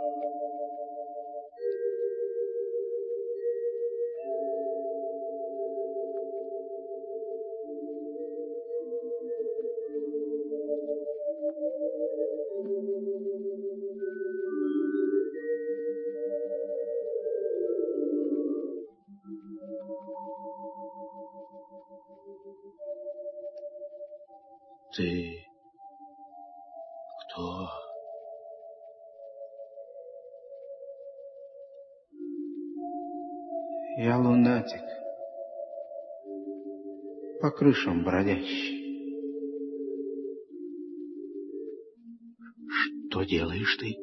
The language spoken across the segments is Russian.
Ты кто? Я лунатик, по крышам бродящий. Что делаешь ты?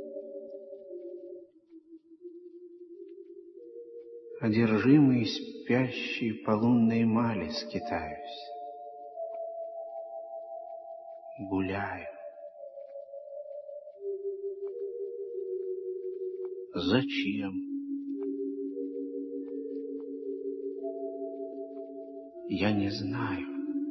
Одержимый спящий по лунной мали скитаюсь. Гуляю. Зачем? Я не знаю.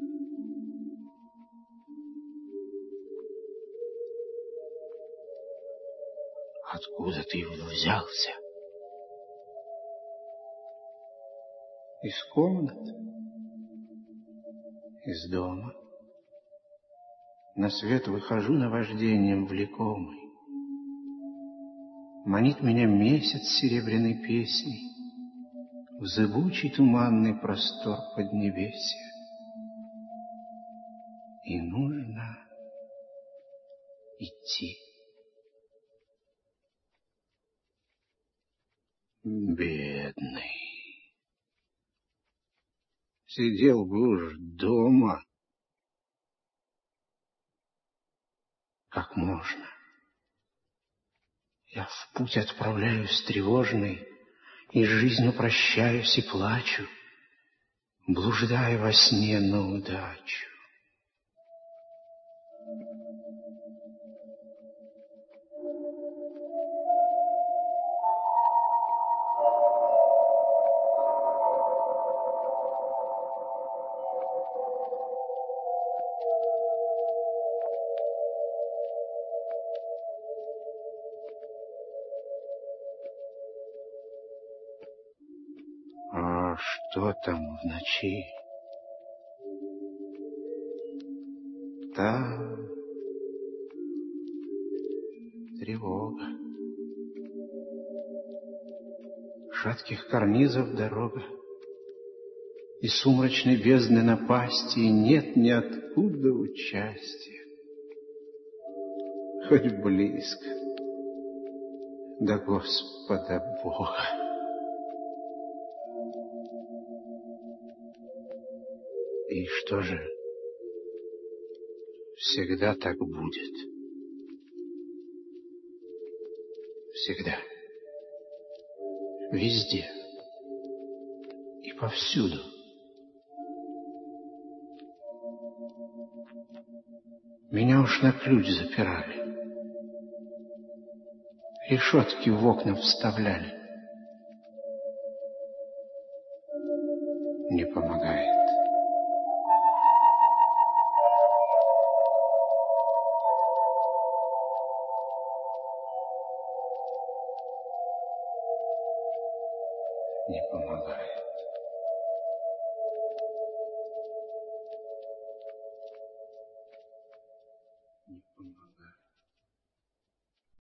Откуда ты взялся? Из комнат, из дома. На свет выхожу наваждением влекомый. Манит меня месяц серебряной песней в зыбучий туманный простор поднебесья. И нужно идти. Бедный. Сидел бы уж дома. Как можно? Я в путь отправляюсь тревожный, и с жизнью прощаюсь и плачу, блуждая во сне на удачу. А что там в ночи? Там тревога. Шатких карнизов дорога, и сумрачной бездны напасти, и нет ниоткуда участия. Хоть близко до Господа Бога. И что же, всегда так будет? Всегда. Везде. И повсюду. Меня уж на ключ запирали. Решетки в окна вставляли. Не помогает. Не помогает.